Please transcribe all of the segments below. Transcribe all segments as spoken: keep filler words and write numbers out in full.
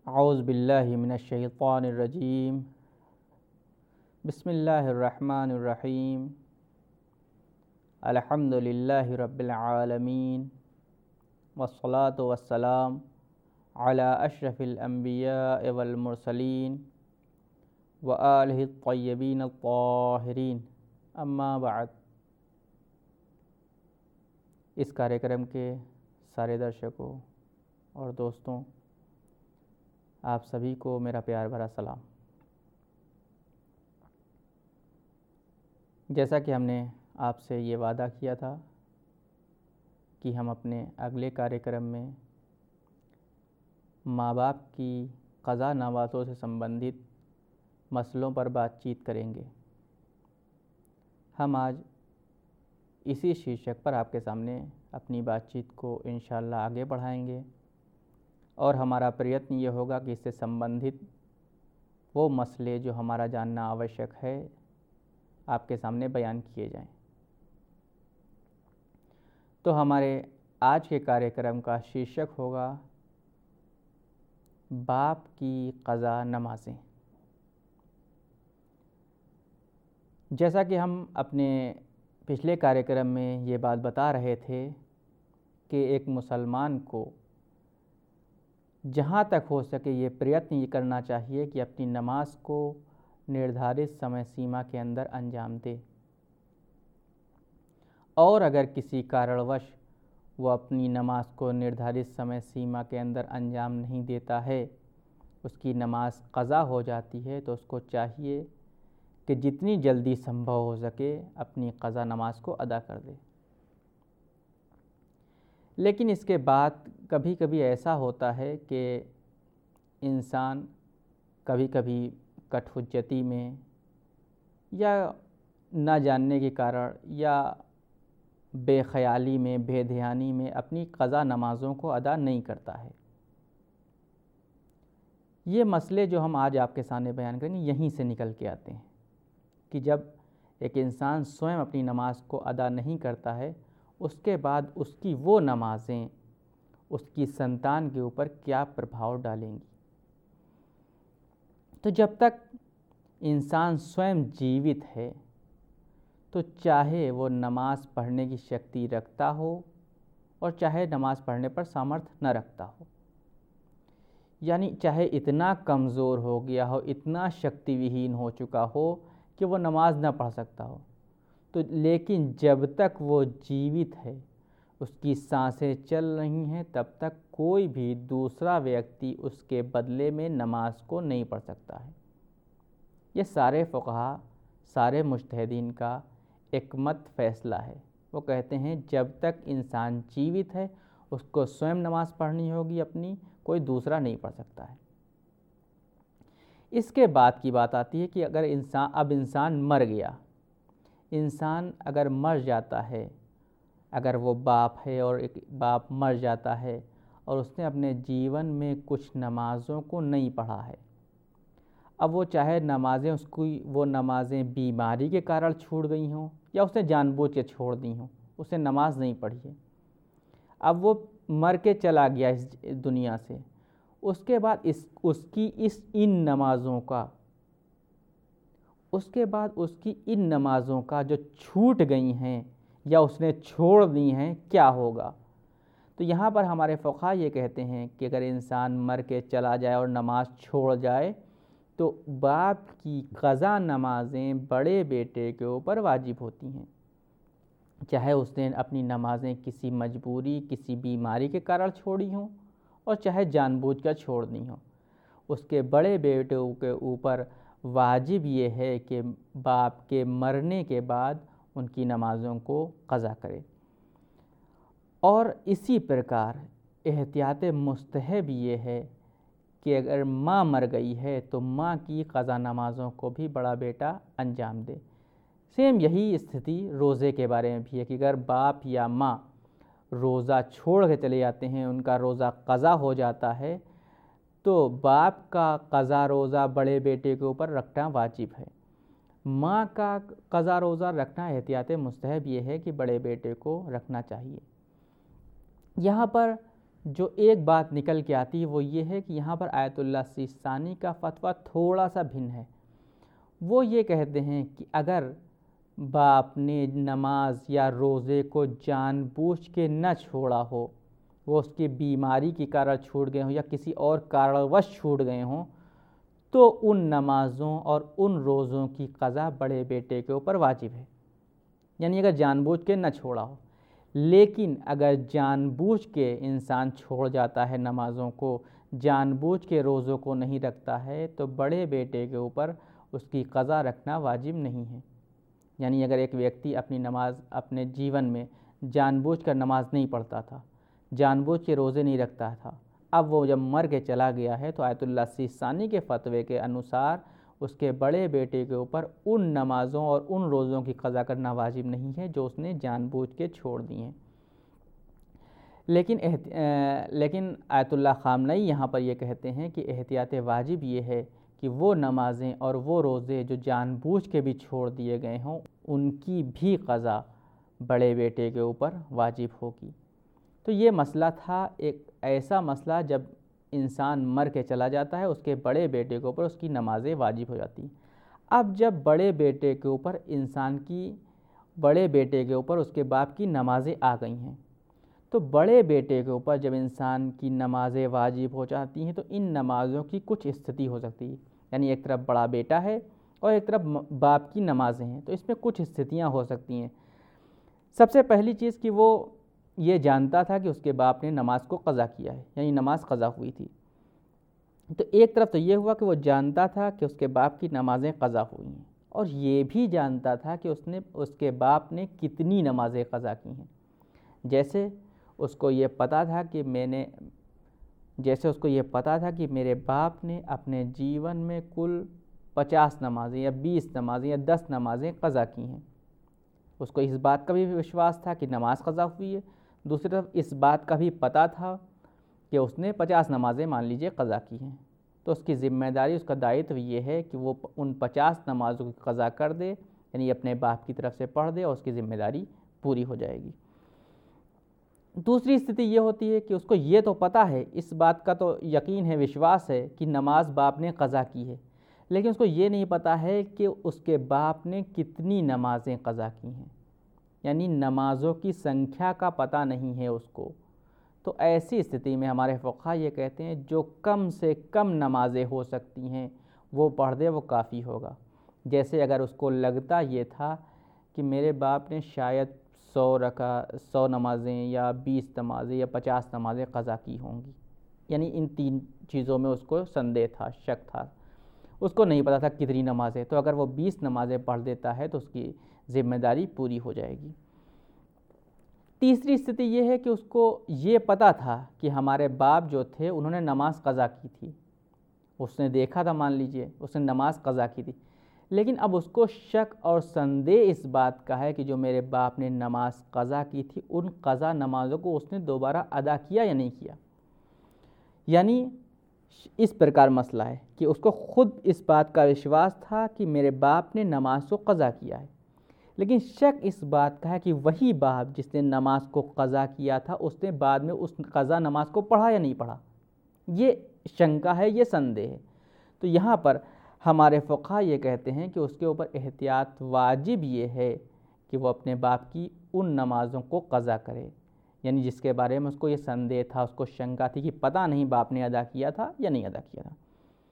औज़ु बिल्लाहि मिनश्शैतानिर्रजीम। बिस्मिल्लाहिर्रहमानिर्रहीम। अल्हम्दुलिल्लाहि रब्बिल आलमीन वस्सलातु वस्सलाम अला अशरफिल अंबिया वल मुरसलीन व आलिहि त्तय्यबीन अत्ताहिरीन, अम्मा बाद। इस कार्यक्रम के सारे दर्शकों और दोस्तों, आप सभी को मेरा प्यार भरा सलाम। जैसा कि हमने आपसे ये वादा किया था कि हम अपने अगले कार्यक्रम में माँ बाप की क़ज़ा नवाज़ों से संबंधित मसलों पर बातचीत करेंगे, हम आज इसी शीर्षक पर आपके सामने अपनी बातचीत को इंशाअल्लाह आगे बढ़ाएंगे और हमारा प्रयत्न ये होगा कि इससे संबंधित वो मसले जो हमारा जानना आवश्यक है आपके सामने बयान किए जाएं। तो हमारे आज के कार्यक्रम का शीर्षक होगा बाप की क़ज़ा नमाज़ें। जैसा कि हम अपने पिछले कार्यक्रम में ये बात बता रहे थे कि एक मुसलमान को जहाँ तक हो सके ये प्रयत्न ये करना चाहिए कि अपनी नमाज को निर्धारित समय सीमा के अंदर अंजाम दे, और अगर किसी कारणवश वो अपनी नमाज को निर्धारित समय सीमा के अंदर अंजाम नहीं देता है, उसकी नमाज क़ज़ा हो जाती है, तो उसको चाहिए कि जितनी जल्दी संभव हो सके अपनी क़ज़ा नमाज को अदा कर दे। लेकिन इसके बाद कभी कभी ऐसा होता है कि इंसान कभी कभी कठहुज्जती में या ना जानने के कारण या बेख्याली में, बेध्यानी में अपनी क़ज़ा नमाज़ों को अदा नहीं करता है। ये मसले जो हम आज आपके सामने बयान करेंगे यहीं से निकल के आते हैं कि जब एक इंसान स्वयं अपनी नमाज को अदा नहीं करता है, उसके बाद उसकी वो नमाज़ें उसकी संतान के ऊपर क्या प्रभाव डालेंगी। तो जब तक इंसान स्वयं जीवित है तो चाहे वो नमाज़ पढ़ने की शक्ति रखता हो और चाहे नमाज़ पढ़ने पर सामर्थ्य न रखता हो, यानी चाहे इतना कमज़ोर हो गया हो, इतना शक्ति विहीन हो चुका हो कि वो नमाज न पढ़ सकता हो, तो लेकिन जब तक वो जीवित है, उसकी सांसें चल रही हैं, तब तक कोई भी दूसरा व्यक्ति उसके बदले में नमाज को नहीं पढ़ सकता है। ये सारे फ़ुक़हा, सारे मुज्तहिदीन का एक मत फ़ैसला है। वो कहते हैं जब तक इंसान जीवित है उसको स्वयं नमाज पढ़नी होगी अपनी, कोई दूसरा नहीं पढ़ सकता है। इसके बाद की बात आती है कि अगर इंसान अब इंसान मर गया, इंसान अगर मर जाता है, अगर वो बाप है और एक बाप मर जाता है और उसने अपने जीवन में कुछ नमाज़ों को नहीं पढ़ा है, अब वो चाहे नमाज़ें उसकी वो नमाज़ें बीमारी के कारण छूट गई हों या उसने जानबूझ के छोड़ दी हों, उसने नमाज नहीं पढ़ी है, अब वो मर के चला गया इस दुनिया से, उसके बाद इस उसकी इस इन नमाज़ों का उसके बाद उसकी इन नमाज़ों का जो छूट गई हैं या उसने छोड़ दी हैं क्या होगा। तो यहाँ पर हमारे फ़ुक़हा ये कहते हैं कि अगर इंसान मर के चला जाए और नमाज छोड़ जाए तो बाप की क़ज़ा नमाज़ें बड़े बेटे के ऊपर वाजिब होती हैं, चाहे उसने अपनी नमाज़ें किसी मजबूरी, किसी बीमारी के कारण छोड़ी हों और चाहे जानबूझकर छोड़ दी हों। उसके बड़े बेटे के ऊपर वाजिब ये है कि बाप के मरने के बाद उनकी नमाज़ों को क़ज़ा करे। और इसी प्रकार एहतियात मुस्तहब ये है कि अगर माँ मर गई है तो माँ की क़ज़ा नमाज़ों को भी बड़ा बेटा अंजाम दे। सेम यही स्थिति रोज़े के बारे में भी है कि अगर बाप या माँ रोज़ा छोड़ के चले जाते हैं, उनका रोज़ा क़ज़ा हो जाता है, तो बाप का क़ज़ा रोज़ा बड़े बेटे के ऊपर रखना वाजिब है। माँ का क़ज़ा रोज़ा रखना एहतियात मुस्तहब ये है कि बड़े बेटे को रखना चाहिए। यहाँ पर जो एक बात निकल के आती है वो ये है कि यहाँ पर आयतुल्लाह सिस्तानी का फतवा थोड़ा सा भिन्न है। वो ये कहते हैं कि अगर बाप ने नमाज या रोज़े को जानबूझ के न छोड़ा हो, वो उसकी बीमारी के कारण छूट गए हों या किसी और कारणवश छूट गए हों, तो उन नमाज़ों और उन रोज़ों की क़ज़ा बड़े बेटे के ऊपर वाजिब है। यानी अगर जानबूझ के न छोड़ा हो। लेकिन अगर जानबूझ के इंसान छोड़ जाता है नमाज़ों को, जानबूझ के रोज़ों को नहीं रखता है, तो बड़े बेटे के ऊपर उसकी क़ज़ा रखना वाजिब नहीं है। यानी अगर एक व्यक्ति अपनी नमाज अपने जीवन में जानबूझकर नमाज नहीं पढ़ता था, जानबूझ के रोज़े नहीं रखता था, अब वो जब मर के चला गया है, तो आयतुल्लाह सिस्तानी के फतवे के अनुसार उसके बड़े बेटे के ऊपर उन नमाज़ों और उन रोज़ों की क़ज़ा करना वाजिब नहीं है जो उसने जानबूझ के छोड़ दी हैं। लेकिन एहत लेकिन आयतुल्लाह ख़ामनई यहाँ पर ये कहते हैं कि एहतियात वाजिब ये है कि वो नमाज़ें और वो रोज़े जो जानबूझ के भी छोड़ दिए गए हों, उनकी भी क़ज़ा बड़े बेटे के ऊपर वाजिब होगी। तो ये मसला था, एक ऐसा मसला जब इंसान मर के चला जाता है, उसके बड़े बेटे के ऊपर उसकी नमाज़ें वाजिब हो जाती हैं। अब जब बड़े बेटे के ऊपर इंसान की बड़े बेटे के ऊपर उसके बाप की नमाज़ें आ गई हैं, तो बड़े बेटे के ऊपर जब इंसान की नमाज़ें वाजिब हो जाती हैं, तो इन नमाज़ों की कुछ स्थिति हो सकती है। यानी एक तरफ बड़ा बेटा है और एक तरफ बाप की नमाज़ें हैं, तो इसमें कुछ स्थितियाँ हो सकती हैं। सबसे पहली चीज़ कि वो ये जानता था कि उसके बाप ने नमाज को क़ज़ा किया है, यानी नमाज क़ज़ा हुई थी। तो एक तरफ तो ये हुआ कि वो जानता था कि उसके बाप की नमाज़ें क़ज़ा हुई हैं, और ये भी जानता था कि उसने उसके बाप ने कितनी नमाज़ें क़ज़ा की हैं। जैसे उसको ये पता था कि मैंने जैसे उसको ये पता था कि मेरे बाप ने अपने जीवन में कुल पचास नमाज़ें या बीस नमाज़ें या दस नमाज़ें क़ज़ा की हैं। उसको इस बात का भी विश्वास था कि नमाज क़ज़ा हुई है। दूसरी तरफ इस बात का भी पता था कि उसने पचास नमाज़ें मान लीजिए क़ज़ा की हैं, तो उसकी ज़िम्मेदारी, उसका दायित्व ये है कि वो उन पचास नमाज़ों की क़ज़ा कर दे, यानी अपने बाप की तरफ से पढ़ दे, और उसकी ज़िम्मेदारी पूरी हो जाएगी। दूसरी स्थिति ये होती है कि उसको ये तो पता है, इस बात का तो यकीन है, विश्वास है कि नमाज बाप ने क़ज़ा की है, लेकिन उसको ये नहीं पता है कि उसके बाप ने कितनी नमाज़ें क़ज़ा की हैं, यानी नमाज़ों की संख्या का पता नहीं है उसको। तो ऐसी स्थिति में हमारे फ़ुक़हा ये कहते हैं जो कम से कम नमाज़ें हो सकती हैं वो पढ़ दे, वो काफ़ी होगा। जैसे अगर उसको लगता ये था कि मेरे बाप ने शायद सौ रका सौ नमाज़ें या बीस नमाज़ें या पचास नमाज़ें क़ज़ा की होंगी, यानी इन तीन चीज़ों में उसको संदेह था, शक था, उसको नहीं पता था कितनी नमाज़ें, तो अगर वो बीस नमाज़ें पढ़ देता है तो उसकी ज़िम्मेदारी पूरी हो जाएगी। तीसरी स्थिति ये है कि उसको ये पता था कि हमारे बाप जो थे उन्होंने नमाज क़ज़ा की थी, उसने देखा था, मान लीजिए उसने नमाज क़ज़ा की थी, लेकिन अब उसको शक और संदेह इस बात का है कि जो मेरे बाप ने नमाज क़ज़ा की थी, उन क़ज़ा नमाज़ों को उसने दोबारा अदा किया या नहीं किया। यानी इस प्रकार मसला है कि उसको ख़ुद इस बात का विश्वास था कि मेरे बाप ने नमाज को क़ज़ा किया है, लेकिन शक इस बात का है कि वही बाप जिसने नमाज को क़ज़ा किया था, उसने बाद में उस क़ज़ा नमाज को पढ़ा या नहीं पढ़ा, ये शंका है, ये संदेह है। तो यहाँ पर हमारे फ़ुक़हा ये कहते हैं कि उसके ऊपर एहतियात वाजिब ये है कि वो अपने बाप की उन नमाज़ों को क़ज़ा करे, यानी जिसके बारे में उसको ये संदेह था, उसको शंका थी कि पता नहीं बाप ने अदा किया था या नहीं अदा किया था।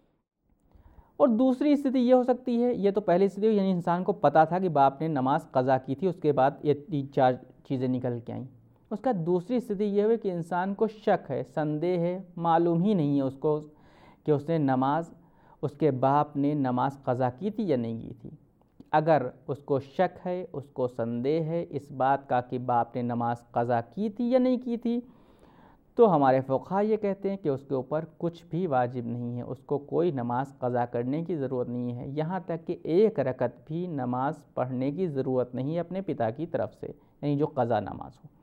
और दूसरी स्थिति ये हो सकती है, ये तो पहली स्थिति, यानी इंसान को पता था कि बाप ने नमाज क़ज़ा की थी, उसके बाद ये तीन चार चीज़ें निकल के आईं। उसका दूसरी स्थिति ये हुई कि इंसान को शक है, संदेह है, मालूम ही नहीं है उसको कि उसने नमाज उसके बाप ने नमाज क़ज़ा की थी या नहीं की थी। अगर उसको शक है, उसको संदेह है इस बात का कि बाप ने नमाज क़ज़ा की थी या नहीं की थी, तो हमारे फ़ुक़हा ये कहते हैं कि उसके ऊपर कुछ भी वाजिब नहीं है, उसको कोई नमाज क़ज़ा करने की ज़रूरत नहीं है, यहाँ तक कि एक रकत भी नमाज पढ़ने की ज़रूरत नहीं है अपने पिता की तरफ से, यानी जो क़ज़ा नमाज हो।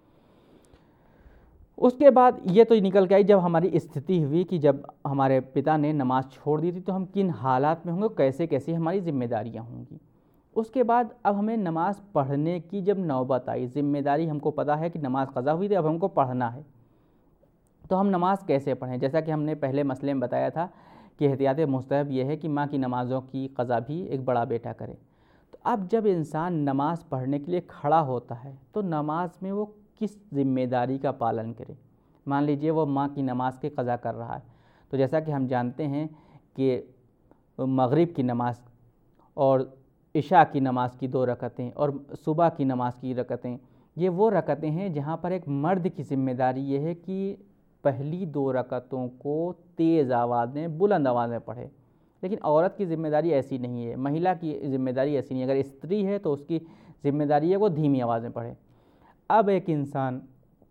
उसके बाद ये तो निकल के आई जब हमारी स्थिति हुई कि जब हमारे पिता ने नमाज़ छोड़ दी थी तो हम किन हालात में होंगे, कैसे कैसी हमारी ज़िम्मेदारियाँ होंगी। उसके बाद अब हमें नमाज़ पढ़ने की जब नौबत आई, ज़िम्मेदारी हमको पता है कि नमाज़ क़ज़ा हुई थी, अब हमको पढ़ना है, तो हम नमाज़ कैसे पढ़ें? जैसा कि हमने पहले मसले में बताया था कि एहतियात मुस्तहब ये है कि माँ की नमाज़ों की क़ज़ा भी एक बड़ा बेटा करे। तो अब जब इंसान नमाज़ पढ़ने के लिए खड़ा होता है तो नमाज में वो किस ज़िम्मेदारी का पालन करे? मान लीजिए वो माँ की नमाज़ की क़ज़ा कर रहा है, तो जैसा कि हम जानते हैं कि मग़रिब की नमाज़ और इशा की नमाज़ की दो रकतें और सुबह की नमाज़ की रकतें, ये वो रकतें हैं जहाँ पर एक मर्द की ज़िम्मेदारी ये है कि पहली दो रकतों को तेज़ आवाज़ में, बुलंद आवाज़ में पढ़े। लेकिन औरत की ज़िम्मेदारी ऐसी नहीं है, महिला की ज़िम्मेदारी ऐसी नहीं है। अगर स्त्री है तो उसकी ज़िम्मेदारी है वो धीमी आवाज़ में पढ़े। अब एक इंसान,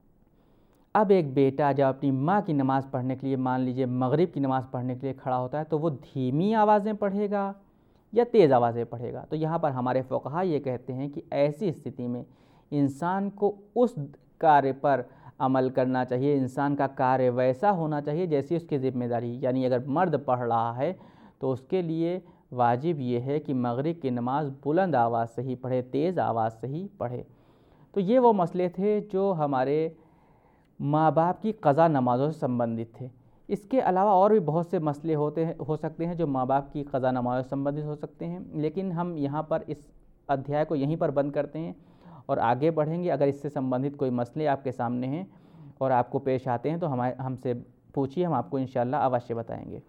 अब एक बेटा जब अपनी माँ की नमाज़ पढ़ने के लिए, मान लीजिए मग़रिब की नमाज़ पढ़ने के लिए खड़ा होता है, तो वो धीमी आवाज़ में पढ़ेगा या तेज़ आवाज़ में पढ़ेगा? तो यहाँ पर हमारे फ़ुक़हा ये कहते हैं कि ऐसी स्थिति में इंसान को उस कार्य पर अमल करना चाहिए, इंसान का कार्य वैसा होना चाहिए जैसी उसकी ज़िम्मेदारी। यानी अगर मर्द पढ़ रहा है तो उसके लिए वाजिब ये है कि मग़रिब की नमाज़ बुलंद आवाज़ से ही पढ़े, तेज़ आवाज़ से ही पढ़े। तो ये वो मसले थे जो हमारे माँ बाप की क़ज़ा नमाज़ों से संबंधित थे। इसके अलावा और भी बहुत से मसले होते हैं हो सकते हैं जो माँ बाप की क़ज़ा नमाज़ों से संबंधित हो सकते हैं, लेकिन हम यहाँ पर इस अध्याय को यहीं पर बंद करते हैं और आगे बढ़ेंगे। अगर इससे संबंधित कोई मसले आपके सामने हैं और आपको पेश आते हैं तो हमारे हमसे पूछिए, हम आपको इंशाअल्लाह अवश्य बताएंगे।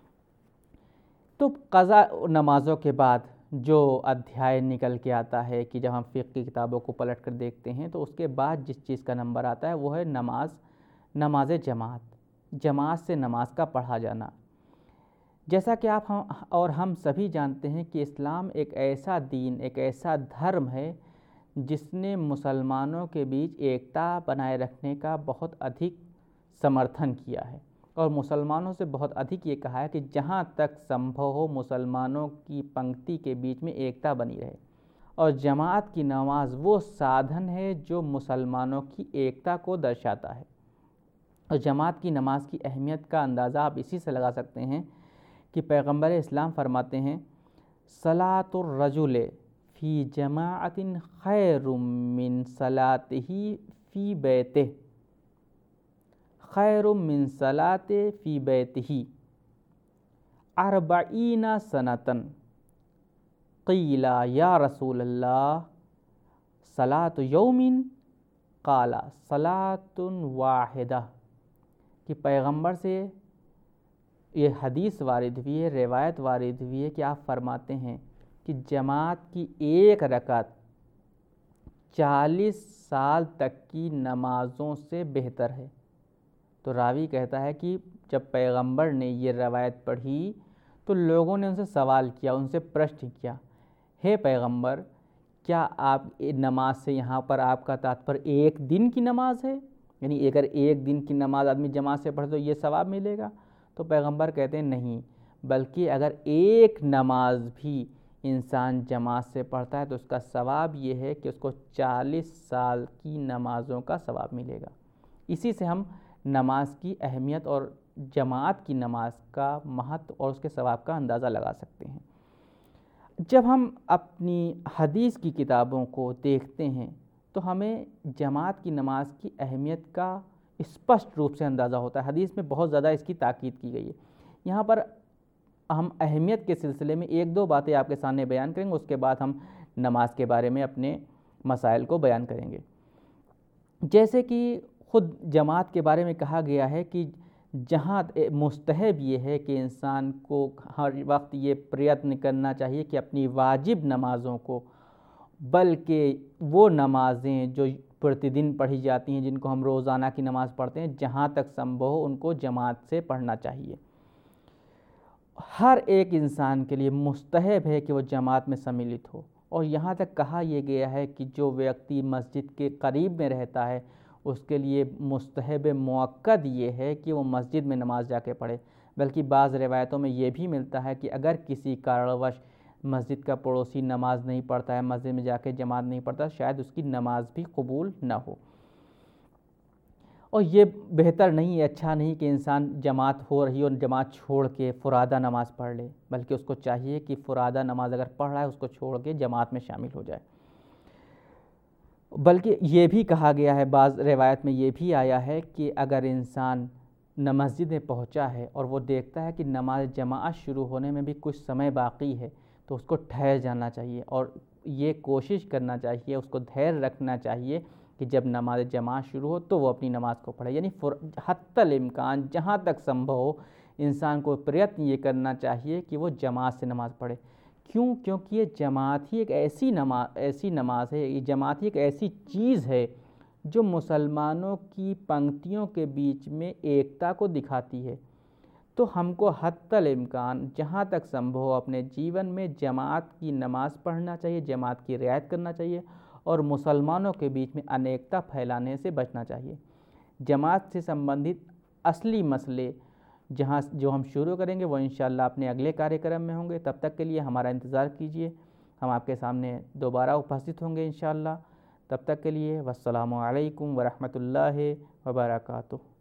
तो क़ज़ा नमाज़ों के बाद जो अध्याय निकल के आता है कि जब हम फ़िक़्ह की किताबों को पलट कर देखते हैं तो उसके बाद जिस चीज़ का नंबर आता है वो है नमाज, नमाज जमात, जमात से नमाज का पढ़ा जाना। जैसा कि आप हम और हम सभी जानते हैं कि इस्लाम एक ऐसा दीन, एक ऐसा धर्म है जिसने मुसलमानों के बीच एकता बनाए रखने का बहुत अधिक समर्थन किया है और मुसलमानों से बहुत अधिक ये कहा है कि जहाँ तक संभव हो मुसलमानों की पंक्ति के बीच में एकता बनी रहे। और जमात की नमाज वो साधन है जो मुसलमानों की एकता को दर्शाता है। और जमात की नमाज की अहमियत का अंदाज़ा आप इसी से लगा सकते हैं कि पैगंबर इस्लाम फरमाते हैं, सलातुर रजुल फ़ी जमाअतिन खैरुम मिन सलातिही फ़ी बैतिही, खैरुम मिन सलाते फ़ी बैतिही अरबईना सनतन। क़ीला या रसूल अल्लाह सलातु यौमिन, क़ाला सलातुन वाहिदा। कि पैगंबर से ये हदीस वारिद हुई है, रिवायत वारिद हुई है कि आप फरमाते हैं कि जमात की एक रकात चालीस साल तक की नमाज़ों से बेहतर है। तो रावी कहता है कि जब पैगंबर ने ये रवायत पढ़ी तो लोगों ने उनसे सवाल किया, उनसे प्रश्न किया, हे पैगंबर, क्या आप नमाज से यहाँ पर आपका तात्पर्य एक दिन की नमाज है? यानी अगर एक दिन की नमाज आदमी जमात से पढ़े तो ये सवाब मिलेगा? तो पैगंबर कहते हैं नहीं, बल्कि अगर एक नमाज भी इंसान जमात से पढ़ता है तो उसका सवाब ये है कि उसको चालीस साल की नमाज़ों का सवाब मिलेगा। इसी से हम नमाज की अहमियत और जमात की नमाज का महत्व और उसके सवाब का अंदाज़ा लगा सकते हैं। जब हम अपनी हदीस की किताबों को देखते हैं तो हमें जमात की नमाज की अहमियत का स्पष्ट रूप से अंदाज़ा होता है। हदीस में बहुत ज़्यादा इसकी ताकीद की गई है। यहाँ पर हम अहमियत के सिलसिले में एक दो बातें आपके सामने बयान करेंगे, उसके बाद हम नमाज के बारे में अपने मसाइल को बयान करेंगे। जैसे कि ख़ुद जमात के बारे में कहा गया है कि जहाँ मुस्तहब ये है कि इंसान को हर वक्त ये प्रयत्न करना चाहिए कि अपनी वाजिब नमाज़ों को, बल्कि वो नमाज़ें जो प्रतिदिन पढ़ी जाती हैं, जिनको हम रोज़ाना की नमाज़ पढ़ते हैं, जहाँ तक संभव हो उनको जमात से पढ़ना चाहिए। हर एक इंसान के लिए मुस्तहब है कि वो जमात में सम्मिलित हो। और यहाँ तक कहा यह गया है कि जो व्यक्ति मस्जिद के करीब में रहता है उसके लिए मुस्तहब मुअक्कद ये है कि वो मस्जिद में नमाज जाके पढ़े। बल्कि बाज़ रिवायतों में ये भी मिलता है कि अगर किसी कारणवश मस्जिद का पड़ोसी नमाज नहीं पढ़ता है, मस्जिद में जाके जमात नहीं पढ़ता, शायद उसकी नमाज भी कबूल न हो। और ये बेहतर नहीं है, अच्छा नहीं कि इंसान जमात हो रही और जमात छोड़ के फुरादा नमाज पढ़ ले, बल्कि उसको चाहिए कि फुरादा नमाज अगर पढ़ रहा है उसको छोड़ के जमात में शामिल हो जाए। बल्कि ये भी कहा गया है, बाज़ रिवायत में ये भी आया है कि अगर इंसान न मस्जिद में पहुँचा है और वो देखता है कि नमाज जमाअत शुरू होने में भी कुछ समय बाकी है, तो उसको ठहर जाना चाहिए और ये कोशिश करना चाहिए, उसको धैर्य रखना चाहिए कि जब नमाज जमाअत शुरू हो तो वो अपनी नमाज़ को पढ़े। यानी हत्तल इम्कान जहाँ तक संभव हो इंसान को प्रयत्न ये करना चाहिए कि वो जमात से नमाज़ पढ़े। क्यों? क्योंकि ये जमात ही एक ऐसी नमाज ऐसी नमाज है, ये जमात ही एक ऐसी चीज़ है जो मुसलमानों की पंक्तियों के बीच में एकता को दिखाती है। तो हमको हत्तल इम्कान जहाँ तक संभव हो अपने जीवन में जमात की नमाज़ पढ़ना चाहिए, जमात की रियायत करना चाहिए और मुसलमानों के बीच में अनेकता फैलाने से बचना चाहिए। जमात से संबंधित असली मसले जहाँ जो हम शुरू करेंगे वो इंशाअल्लाह अपने अगले कार्यक्रम में होंगे। तब तक के लिए हमारा इंतज़ार कीजिए, हम आपके सामने दोबारा उपस्थित होंगे इंशाअल्लाह। तब तक के लिए वस्सलामु अलैकुम वरहमतुल्लाहि वबरकातुहू।